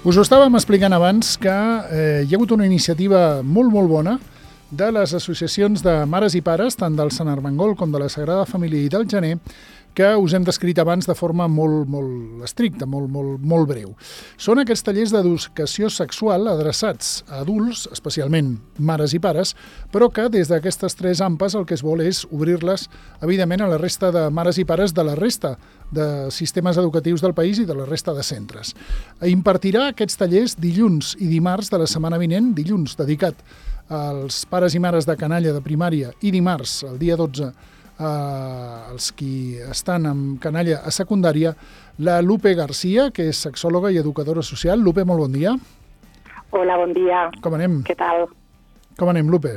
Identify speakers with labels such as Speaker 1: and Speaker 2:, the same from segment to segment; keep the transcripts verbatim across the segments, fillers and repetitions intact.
Speaker 1: Us ho estàvem explicant abans que eh, hi ha hagut una iniciativa molt, molt bona de les associacions de mares i pares, tant del Sant Armengol com de la Sagrada Família i del Gener, que us hem descrit abans de forma molt, molt estricta, molt, molt, molt breu. Són aquests tallers d'educació sexual adreçats a adults, especialment mares i pares, però que des d'aquestes tres ampes el que es vol és obrir-les, evidentment, a la resta de mares i pares de la resta de sistemes educatius del país i de la resta de centres. Impartirà aquests tallers dilluns i dimarts de la setmana vinent, dilluns dedicat als pares i mares de canalla de primària i dimarts, el dia dotze, Uh, els qui estan amb canalla a secundària, la Lupe Garcia, que és sexòloga i educadora social. Lupe, molt bon dia.
Speaker 2: Hola, bon dia.
Speaker 1: Com anem?
Speaker 2: Què tal?
Speaker 1: Com anem, Lupe?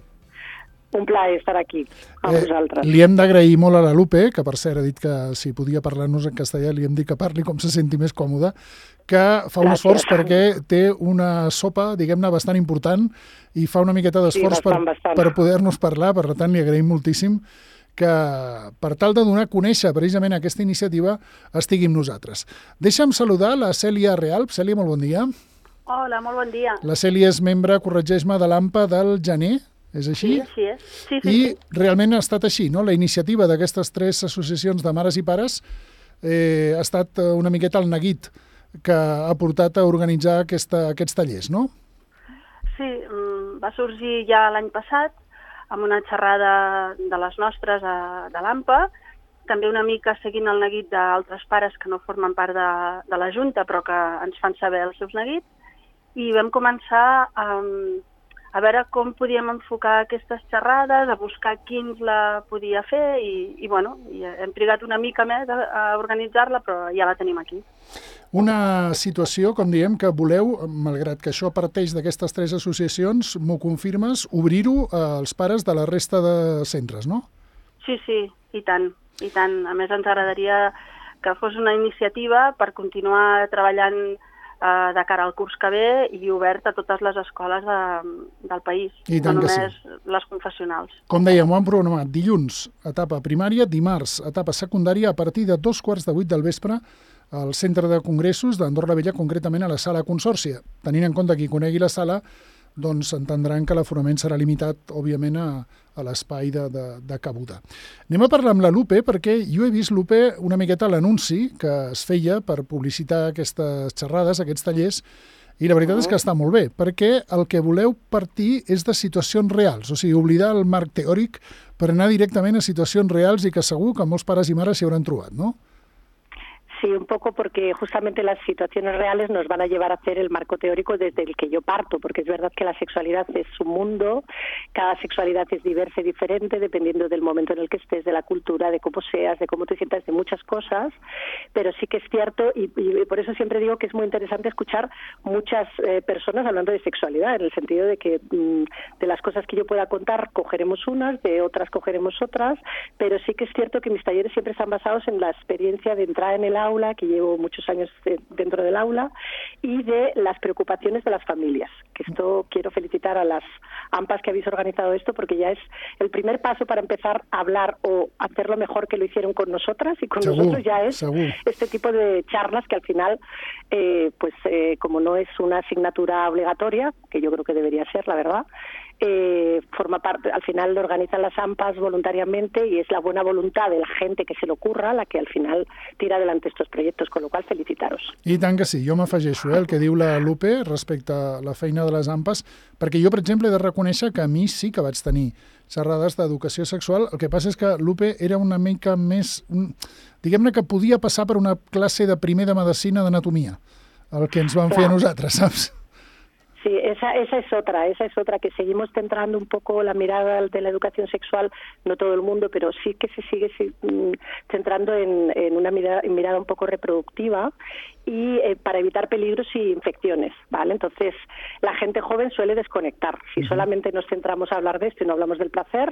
Speaker 2: Un plaer estar aquí amb eh, vosaltres.
Speaker 1: Li hem d'agrair molt a la Lupe, que per cert ha dit que si podia parlar-nos en castellà li hem dit que parli com se senti més còmode, que fa un
Speaker 2: Gràcies.
Speaker 1: esforç perquè té una sopa, diguem-ne, bastant important i fa una miqueta d'esforç
Speaker 2: sí, bastant,
Speaker 1: per,
Speaker 2: bastant.
Speaker 1: per poder-nos parlar, per tant li agraïm moltíssim que per tal de donar a conèixer precisament aquesta iniciativa estigui amb nosaltres. Deixa'm saludar la Cèlia Realp. Cèlia, molt bon dia.
Speaker 3: Hola, molt bon dia.
Speaker 1: La Cèlia és membre, corregeix-me, de l'AMPA del Gener, és així?
Speaker 3: Sí, així és. Sí, sí,
Speaker 1: I
Speaker 3: sí.
Speaker 1: realment ha estat així, no? La iniciativa d'aquestes tres associacions de mares i pares eh, ha estat una miqueta el neguit que ha portat a organitzar aquesta, aquests tallers, no?
Speaker 3: Sí, va sorgir ja l'any passat amb una xerrada de les nostres a, de l'AMPA, també una mica seguint el neguit d'altres pares que no formen part de, de la Junta, però que ens fan saber els seus neguits, i vam començar a, a veure com podíem enfocar aquestes xerrades, a buscar qui ens la podia fer, i, i bueno, i hem trigat una mica més a, a organitzar-la, però ja la tenim aquí.
Speaker 1: Una situació, com diem, que voleu, malgrat que això parteix d'aquestes tres associacions, m'ho confirmes, obrir-ho als pares de la resta de centres, no?
Speaker 3: Sí, sí, i tant, i tant. A més, ens agradaria que fos una iniciativa per continuar treballant eh, de cara al curs que ve i obert a totes les escoles de, del país,
Speaker 1: I tant
Speaker 3: no
Speaker 1: que
Speaker 3: només
Speaker 1: sí.
Speaker 3: les confessionals.
Speaker 1: Com dèiem, ho han programat dilluns, etapa primària, dimarts, etapa secundària, a partir de dos quarts de vuit del vespre, al Centre de Congressos d'Andorra la Vella, concretament a la Sala Consòrcia. Tenint en compte qui conegui la sala, doncs entendran que l'aforament serà limitat, òbviament, a, a l'espai de, de, de cabuda. Anem a parlar amb la Lupe, perquè jo he vist, Lupe, una miqueta l'anunci que es feia per publicitar aquestes xerrades, aquests tallers, i la veritat és que està molt bé, perquè el que voleu partir és de situacions reals, o sigui, oblidar el marc teòric per anar directament a situacions reals i que segur que molts pares i mares s'hi hauran trobat, no?
Speaker 2: Sí, un poco porque justamente las situaciones reales nos van a llevar a hacer el marco teórico desde el que yo parto, porque es verdad que la sexualidad es un mundo, cada sexualidad es diversa y diferente dependiendo del momento en el que estés, de la cultura, de cómo seas, de cómo te sientas, de muchas cosas, pero sí que es cierto y, y por eso siempre digo que es muy interesante escuchar muchas eh, personas hablando de sexualidad, en el sentido de que mmm, de las cosas que yo pueda contar cogeremos unas, de otras cogeremos otras, pero sí que es cierto que mis talleres siempre están basados en la experiencia de entrar en el aula, que llevo muchos años dentro del aula, y de las preocupaciones de las familias. Que esto quiero felicitar a las AMPAs que habéis organizado esto, porque ya es el primer paso para empezar a hablar o hacerlo mejor que lo hicieron con nosotras, y con
Speaker 1: Segur,
Speaker 2: nosotros ya es
Speaker 1: segur.
Speaker 2: este tipo de charlas que al final, eh, pues eh, como no es una asignatura obligatoria, que yo creo que debería ser, la verdad, Eh, forma parte, al final lo organizan las AMPAs voluntariamente y es la buena voluntad de la gente que se le ocurra la que al final tira adelante estos proyectos, con lo cual felicitaros.
Speaker 1: I tant que sí, jo m'afegeixo eh, el que diu la Lupe respecte a la feina de les AMPAs, perquè jo, per exemple, he de reconèixer que a mi sí que vaig tenir xerrades d'educació sexual. El que passa és que Lupe era una mica més, un, diguem-ne que podia passar per una classe de primer de medicina d'anatomia, el que ens van Clar. fer a nosaltres, saps?
Speaker 2: Sí, esa, esa es otra, esa es otra, que seguimos centrando un poco la mirada de la educación sexual, no todo el mundo, pero sí que se sigue sí, centrando en, en una mirada, mirada un poco reproductiva y eh, para evitar peligros y infecciones, ¿vale? Entonces, la gente joven suele desconectar. Si uh-huh. solamente nos centramos a hablar de esto y no hablamos del placer,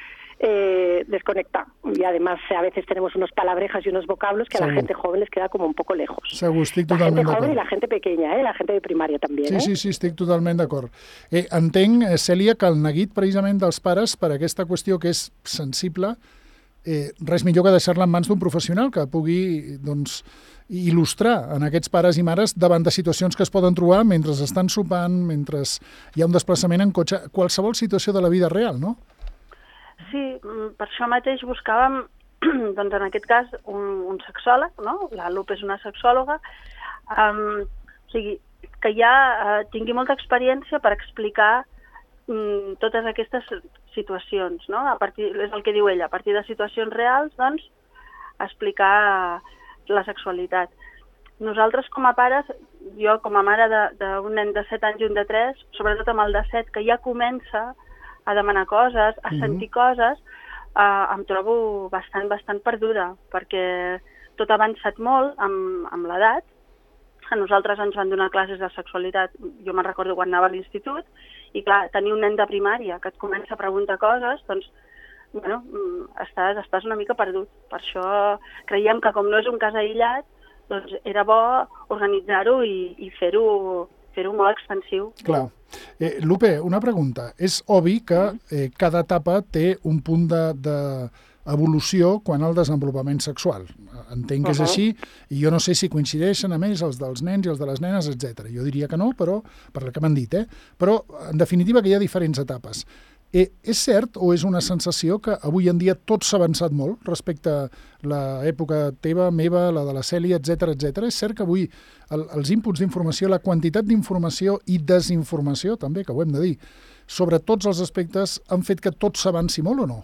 Speaker 2: Eh, desconecta. Y además a veces tenemos unos palabrejas y unos vocablos que Segur. a la gente joven les queda como un poco lejos.
Speaker 1: Segur, estic
Speaker 2: la
Speaker 1: totalment
Speaker 2: gente joven
Speaker 1: d'acord.
Speaker 2: y la gente pequeña, ¿eh? La gente de primària també.
Speaker 1: Sí,
Speaker 2: eh?
Speaker 1: sí, sí, estic totalment d'acord. Eh, entenc, Cèlia, que el neguit precisament dels pares per aquesta qüestió que és sensible eh, res millor que deixar-la en mans d'un professional que pugui doncs, il·lustrar en aquests pares i mares davant de situacions que es poden trobar mentre estan sopant, mentre hi ha un desplaçament en cotxe, qualsevol situació de la vida real, no?
Speaker 3: Sí, per això mateix buscàvem, doncs en aquest cas, un, un sexòleg, no? La Lupe és una sexòloga, um, o sigui, que ja uh, tingui molta experiència per explicar um, totes aquestes situacions, no? A partir, és el que diu ella, a partir de situacions reals, doncs, explicar la sexualitat. Nosaltres com a pares, jo com a mare d'un nen de set anys i un de tres, sobretot amb el de set, que ja comença a demanar coses, a sentir uh-huh. coses, eh, em trobo bastant, bastant perduda, perquè tot ha avançat molt amb, amb l'edat. A nosaltres ens van donar classes de sexualitat, jo me'n recordo quan anava a l'institut, i clar, tenir un nen de primària que et comença a preguntar coses, doncs, bueno, estàs, estàs una mica perdut. Per això creiem que com no és un cas aïllat, doncs era bo organitzar-ho i, i fer-ho fer-ho molt extensiu.
Speaker 1: Clar. Eh, Lupe, una pregunta. És obvi que eh, cada etapa té un punt d'evolució de, quan al desenvolupament sexual. Entenc que és uh-huh. així, i jo no sé si coincideixen a més els dels nens i els de les nenes, etcètera. Jo diria que no, però per el que m'han dit, eh? Però, en definitiva, que hi ha diferents etapes. Eh, és cert o és una sensació que avui en dia tot s'ha avançat molt respecte a l'època teva, meva, la de la Cèlia, etcètera, etcètera? És cert que avui el, els inputs d'informació, la quantitat d'informació i desinformació, també, que ho hem de dir, sobre tots els aspectes han fet que tot s'avanci molt o no?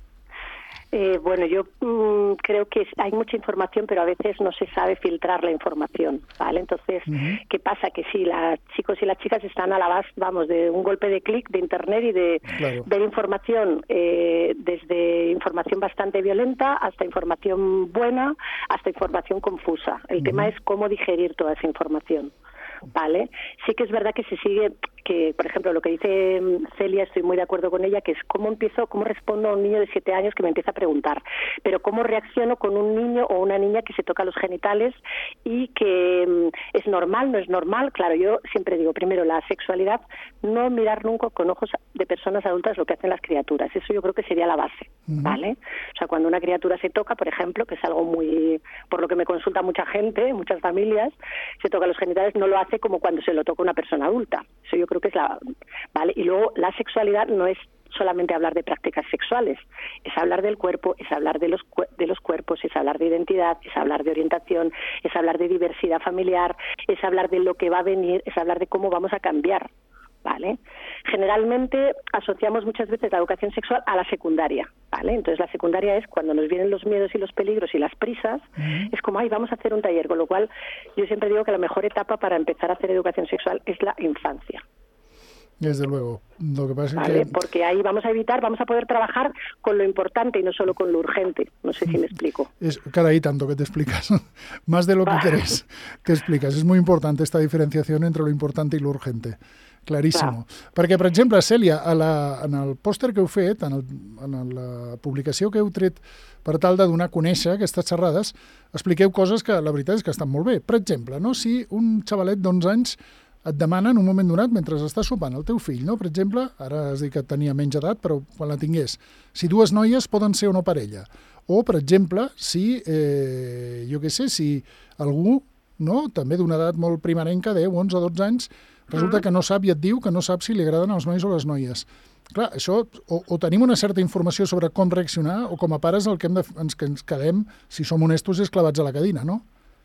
Speaker 2: Eh, bueno, yo mmm, creo que hay mucha información, pero a veces no se sabe filtrar la información, ¿vale? Entonces, uh-huh. ¿qué pasa? Que sí, los chicos y las chicas están a la base, vamos, de un golpe de clic de internet y de claro. ver información, eh, desde información bastante violenta hasta información buena, hasta información confusa. El uh-huh. tema es cómo digerir toda esa información. Vale, sí que es verdad que se sigue, que por ejemplo lo que dice Celia, estoy muy de acuerdo con ella, que es cómo empiezo, cómo respondo a un niño de siete años que me empieza a preguntar, pero cómo reacciono con un niño o una niña que se toca los genitales y que es normal, no es normal. Claro, yo siempre digo, primero, la sexualidad, no mirar nunca con ojos de personas adultas lo que hacen las criaturas, eso yo creo que sería la base, uh-huh. ¿vale? O sea, cuando una criatura se toca, por ejemplo, que es algo muy, por lo que me consulta mucha gente, muchas familias, se toca los genitales, no lo hace como cuando se lo toca una persona adulta. Eso yo creo que es la... ¿vale? Y luego la sexualidad no es solamente hablar de prácticas sexuales, es hablar del cuerpo, es hablar de los, de los cuerpos, es hablar de identidad, es hablar de orientación, es hablar de diversidad familiar, es hablar de lo que va a venir, es hablar de cómo vamos a cambiar. ¿Vale? Generalmente asociamos muchas veces la educación sexual a la secundaria, ¿vale? Entonces la secundaria es cuando nos vienen los miedos y los peligros y las prisas, uh-huh. es como, ay, vamos a hacer un taller, con lo cual yo siempre digo que la mejor etapa para empezar a hacer educación sexual es la infancia.
Speaker 1: Desde luego. Lo que pasa
Speaker 2: ¿Vale?
Speaker 1: es que...
Speaker 2: Porque ahí vamos a evitar, vamos a poder trabajar con lo importante y no solo con lo urgente. No sé si me explico.
Speaker 1: Es cada ahí tanto que te explicas. Más de lo que querés te explicas. Es muy importante esta diferenciación entre lo importante i lo urgente. Claríssimo. Clar. Perquè, per exemple, Cèlia, a la, en el pòster que heu fet, en, el, en la publicació que heu tret per tal de donar a conèixer aquestes xerrades, expliqueu coses que la veritat és que estan molt bé. Per exemple, no? Si un xavalet d'onze anys et demana en un moment donat, mentre està sopant el teu fill, no? Per exemple, ara has dit que tenia menys edat, però quan la tingués, si dues noies poden ser o no parella. O, per exemple, si, eh, jo què sé, si algú, no? També d'una edat molt primerenca, deu, onze, dotze anys, resulta que no sap i et diu que no sap si li agraden els nois o les noies. Clar, això, o, o tenim una certa informació sobre com reaccionar, o com a pares el que hem de, ens, que ens quedem, si som honestos, és clavats a la cadira, no?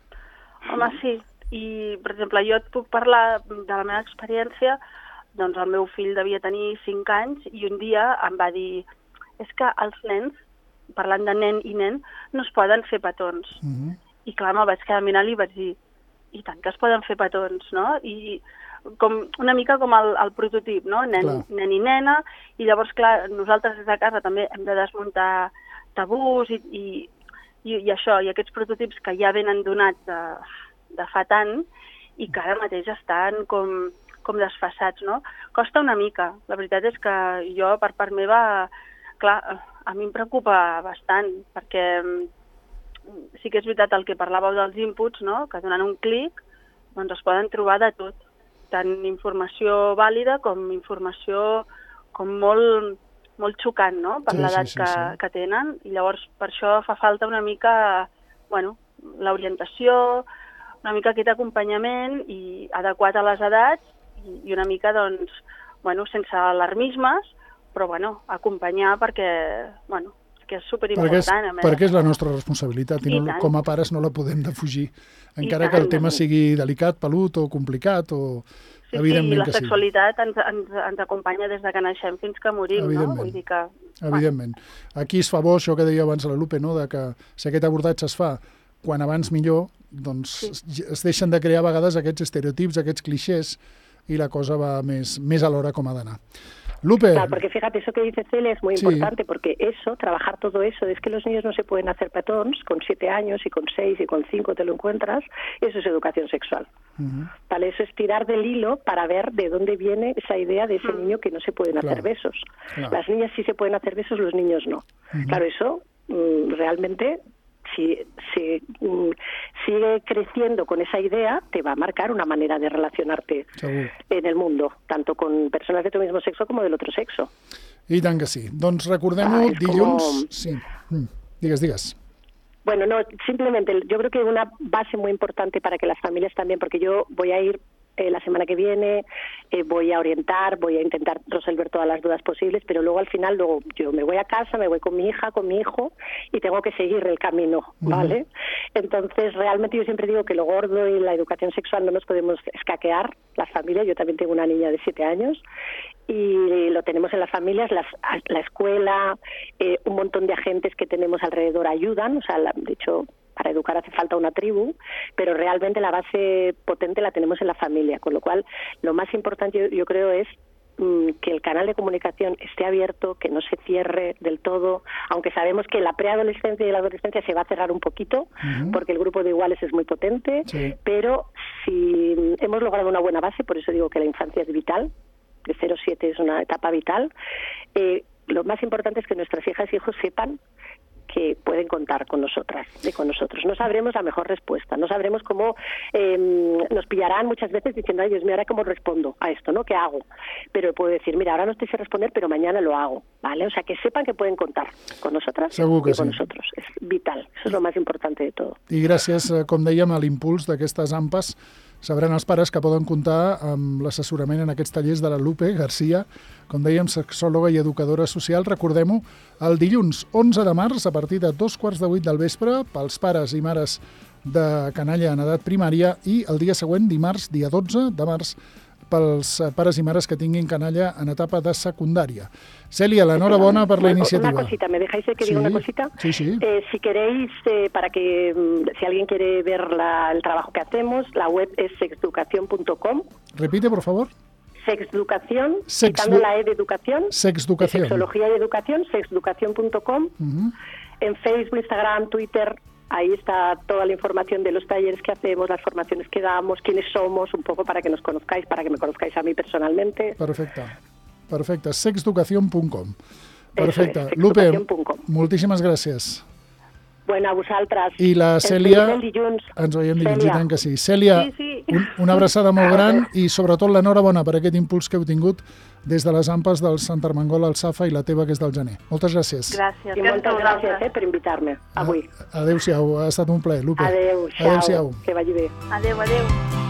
Speaker 3: Home, sí. I, per exemple, jo et puc parlar de la meva experiència, doncs el meu fill devia tenir cinc anys i un dia em va dir, és que els nens, parlant de nen i nen, no es poden fer petons. Uh-huh. I clar, me'l vaig quedar mirant i vaig dir, i tant que es poden fer petons, no? I com, una mica com el, el prototip, no? Nen, nen i nena, i llavors, clar, nosaltres des de casa també hem de desmuntar tabús i, i, i, i això, i aquests prototips que ja venen donats de, de fa tant i que ara mateix estan com, com desfassats, no? Costa una mica. La veritat és que jo, per part meva, clar, a mi em preocupa bastant, perquè sí que és veritat el que parlàveu dels inputs, no? Que donant un clic doncs es poden trobar de tot, tant informació vàlida com informació com molt, molt xocant, no?, per
Speaker 1: Sí,
Speaker 3: l'edat
Speaker 1: sí, sí,
Speaker 3: que,
Speaker 1: sí.
Speaker 3: que tenen, i llavors per això fa falta una mica, bueno, l'orientació, una mica aquest acompanyament i adequat a les edats i, i una mica, doncs, bueno, sense alarmismes, però, bueno, acompanyar perquè, bueno, que és superimportant.
Speaker 1: Perquè és,
Speaker 3: a més.
Speaker 1: perquè és la nostra responsabilitat i,
Speaker 3: I
Speaker 1: no,
Speaker 3: tant.
Speaker 1: com a pares no la podem defugir, encara
Speaker 3: I
Speaker 1: que el
Speaker 3: tant.
Speaker 1: tema sigui delicat, pelut o complicat o...
Speaker 3: Sí, sí,
Speaker 1: evidentment
Speaker 3: i la
Speaker 1: que sí.
Speaker 3: sexualitat ens, ens, ens acompanya des de que naixem fins que morim, no?
Speaker 1: Evidentment.
Speaker 3: Vull dir que...
Speaker 1: Evidentment. Aquí es fa bo això que deia abans la Lupe, no?, de que si aquest abordatge es fa quan abans millor, doncs
Speaker 3: Sí.
Speaker 1: es deixen de crear a vegades aquests estereotips, aquests clixés, i la cosa va més, més a l'hora com ha d'anar. Lupe.
Speaker 2: Claro, porque fíjate, eso que dice Celia es muy
Speaker 1: Sí.
Speaker 2: importante, porque eso, trabajar todo eso, es que los niños no se pueden hacer petons con siete años y con seis y con cinco te lo encuentras, eso es educación sexual.
Speaker 1: Uh-huh.
Speaker 2: ¿Vale? Eso es tirar del hilo para ver de dónde viene esa idea de ese niño que no se pueden
Speaker 1: Claro.
Speaker 2: hacer besos.
Speaker 1: Claro.
Speaker 2: Las niñas sí se pueden hacer besos, los niños no.
Speaker 1: Uh-huh.
Speaker 2: Claro, eso mm, realmente... Si, si mm, sigue creciendo con esa idea, te va a marcar una manera de relacionarte
Speaker 1: Segur.
Speaker 2: en el mundo, tanto con personas de tu mismo sexo como del otro sexo.
Speaker 1: I tant que sí. Doncs recordem-ho,
Speaker 2: Ah, és
Speaker 1: dilluns...
Speaker 2: com-
Speaker 1: Sí. Mm. Digues, digues.
Speaker 2: Bueno, no, simplemente yo creo que una base muy importante para que las familias también, porque yo voy a ir eh, la semana que viene, eh, voy a orientar, voy a intentar resolver todas las dudas posibles, pero luego al final luego yo me voy a casa, me voy con mi hija, con mi hijo y tengo que seguir el camino, ¿vale? Uh-huh. Entonces realmente yo siempre digo que lo gordo y la educación sexual no nos podemos escaquear, las familias. Yo también tengo una niña de siete años y lo tenemos en las familias, las, la escuela, eh, un montón de agentes que tenemos alrededor ayudan, o sea, la, de hecho, para educar hace falta una tribu, pero realmente la base potente la tenemos en la familia, con lo cual lo más importante yo, yo creo es mmm, que el canal de comunicación esté abierto, que no se cierre del todo, aunque sabemos que la preadolescencia y la adolescencia se va a cerrar un poquito, uh-huh. porque el grupo de iguales es muy potente, sí. Pero si hemos logrado una buena base, por eso digo que la infancia es vital, de cero a siete es una etapa vital, eh, lo más importante es que nuestras hijas y hijos sepan que pueden contar con nosotras y con nosotros. No sabremos la mejor respuesta, no sabremos cómo eh, nos pillarán muchas veces diciendo, ay Dios mío, ¿ahora cómo respondo a esto, no? ¿Qué hago? Pero puedo decir, mira, ahora no estoy sin responder, pero mañana lo hago, ¿vale? O sea, que sepan que pueden contar con nosotras
Speaker 1: Segur que
Speaker 2: y con
Speaker 1: sí.
Speaker 2: nosotros. És vital, això és el més important de tot.
Speaker 1: I gràcies, com dèiem, a l'impuls d'aquestes A M P As, sabran els pares que poden comptar amb l'assessorament en aquests tallers de la Lupe Garcia, com dèiem, sexòloga i educadora social. Recordem-ho, el dilluns onze de març, a partir de dos quarts de vuit del vespre, pels pares i mares de canalla en edat primària, i el dia següent, dimarts, dia dotze de març, pels pares i mares que tinguin canalla en etapa de secundària. Celia, l'enhorabona per la iniciativa.
Speaker 2: Una cosita, ¿me dejáis que
Speaker 1: sí,
Speaker 2: diga una cosita?
Speaker 1: Sí, sí.
Speaker 2: Eh, si queréis, eh, para que, si alguien quiere ver la, el trabajo que hacemos, la web es sexeducación punto com.
Speaker 1: Repite, por favor.
Speaker 2: Sexeducación,
Speaker 1: Sex
Speaker 2: quitando la E de educación.
Speaker 1: Sexeducación.
Speaker 2: Sexología y educación, sexeducación punto com. Uh-huh. En Facebook, Instagram, Twitter, ahí está toda la información de los talleres que hacemos, las formaciones que damos, quiénes somos, un poco para que nos conozcáis, para que me conozcáis a mí personalmente.
Speaker 1: Perfecte, perfecte. sexeducación punto com. Perfecte.
Speaker 2: Eso es,
Speaker 1: Lupe,
Speaker 2: .com.
Speaker 1: moltíssimes gràcies.
Speaker 2: Bueno, a vosaltres.
Speaker 1: I la Cèlia,
Speaker 2: ens veiem dilluns.
Speaker 1: Ens veiem dilluns, i tant que sí. Cèlia,
Speaker 3: sí, sí.
Speaker 1: Un, una abraçada molt gran i sobretot l'enhorabona per aquest impuls que heu tingut des de les A M P As del Sant Armengol al Safa i la teva, que és del gener. Moltes gràcies.
Speaker 3: Gràcies.
Speaker 2: I moltes gràcies eh, per invitar-me avui.
Speaker 1: Adéu-siau, ha estat un plaer, Lupe.
Speaker 2: Adéu,
Speaker 1: Adéu-siau.
Speaker 2: Que vagi bé.
Speaker 3: Adéu, adéu.